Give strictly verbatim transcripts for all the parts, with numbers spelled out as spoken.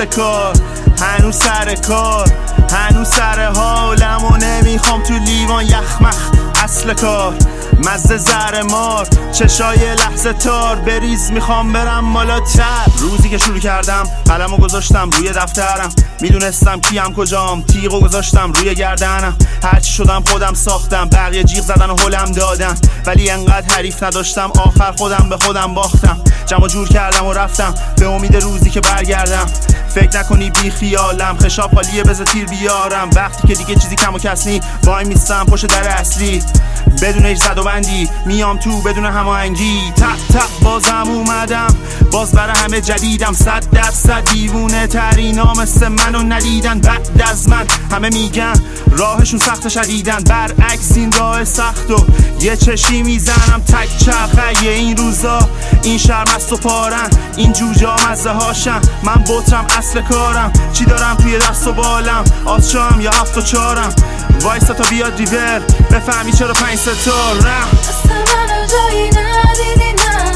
کار، هنوز سر کار، هنوز سر حالم و نمیخوام تو لیوان یخمخ. اصل کار مزه زر مار، چشای لحظه تار بریز میخوام برم مالاتر. روزی که شروع کردم قلمو گذاشتم روی دفترم، میدونستم کیم کجام، تیغو گذاشتم روی گردنم. هرچی شدم خودم ساختم، بقیه جیغ زدن و هلم دادن، ولی انقدر حریف نداشتم آخر خودم به خودم باختم. جمع جور کردم و رفتم به امید روزی که برگردم. فکر نکنی بی خیالم، خشاب خالیه بذار تیر بیارم. وقتی که دیگه چیزی کم و کس نی، وای میستم پشت در اصلی بدون هیچ زد و بندی، میام تو بدون هماهنگی. تق تق بازم اومدم، باز برای همه جدیدم. صد درصد دیوونه ترینا مثل منو ندیدن. بعد از من همه میگن راهشون سخت شدیدن، برعکس این راه سخت و یه چشی میزنم. تک چرخه این روزا این شرمست و پارن، این جوجا مزه هاشن، من بطرم اصل کارم. چی دارم توی دست و بالم، آسشام یا هفت و چارم. وایستا تا بیاد ریور بفهمی چرا پنج ستار رم. دست منو جایی ندیدی نه،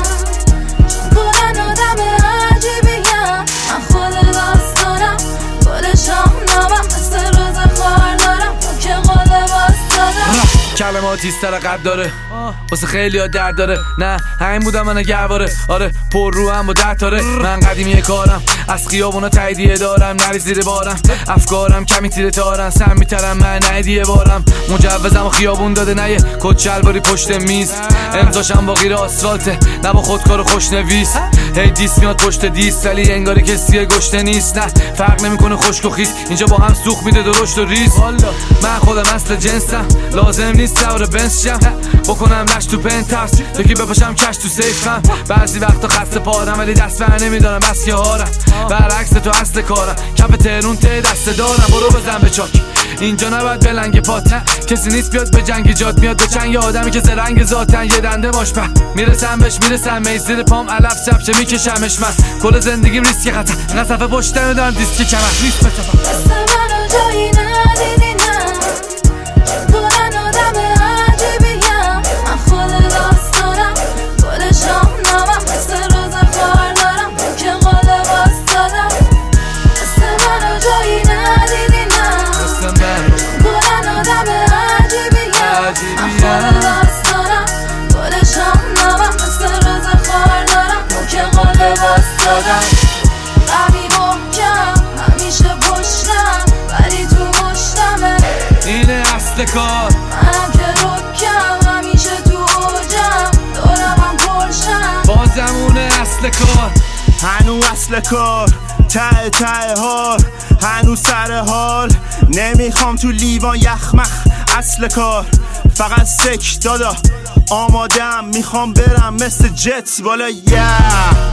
چون کلن آدم عجیبیم. من خود داستانم گل شاهنامم، مثل روز خوار دارم تو که قول باز دادم. کلماتی سر قد داره واسه خیلی ها درد داره. نه همین بودم من گهواره، آره پر رو هم با ده تاره. من قدیمی کارم از خیابونا تاییدیه دارم، نری زیر بارم افکارم کمی تیره تارن. سم میترم من ندیه بارم، مجوزم و خیابون داده نه یه کت شلواری پشت میز. امضاشم با غیر آسفالته نه با خودکار خوشنویس. هی دیس میاد پشت دیس ولی انگاری کسی گشته نیست. نه فرق نمیکنه خشک و خیس، اینجا با هم سوخت میده درشت و ریز. من خودم اصل جنسم، لازم نیست سوار بنز شم بکنم نش تو پنتاس، یکی بپاشم کش تو سیفم. بعضی وقتا خسته پارم ولی دست بر نمیدارم بس که هارم. برعکس تو اصل کارم، کف تهرون ته دست دارم. برو بزن به چاک اینجا نباید بلنگ پات، کسی نیست بیاد به جنگ جات. میاد به چنگ آدمی که زرنگ ذاتن، یه دنده باش به میرسم بهش میرسم. میزیر پام علف چپچه میکشمش. من کل زندگیم ریسک خطر، نه صفحه پشتم دارم دیسکی کمر نیست بچم. دست منو جایی ندیدی نه، چون کلن آدم عجیبیم. من خود داستانم گل شاهنامم، مثل روز خوار دارم تو که قول باز دادم. دست منو جایی ندیدی نه، دست من کلن آدم عجیبیم. من خود داستانم گل شاهنامم، مثل روز خوار دارم تو که قول باز دادم. قوی محکم همیشه پشتم، ولی تو مشتمه اینه اصل کار. منم که رکم همیشه تو اوجم، دورم هم پرشم. بازمونه اصل کار، هنوز اصل کار، ته ته حال، هنوز سر حال. نمیخوام تو لیوان یخمخ. اصل کار فقط سک دادا، آمادم میخوام برم مثل جت بالا. yeah.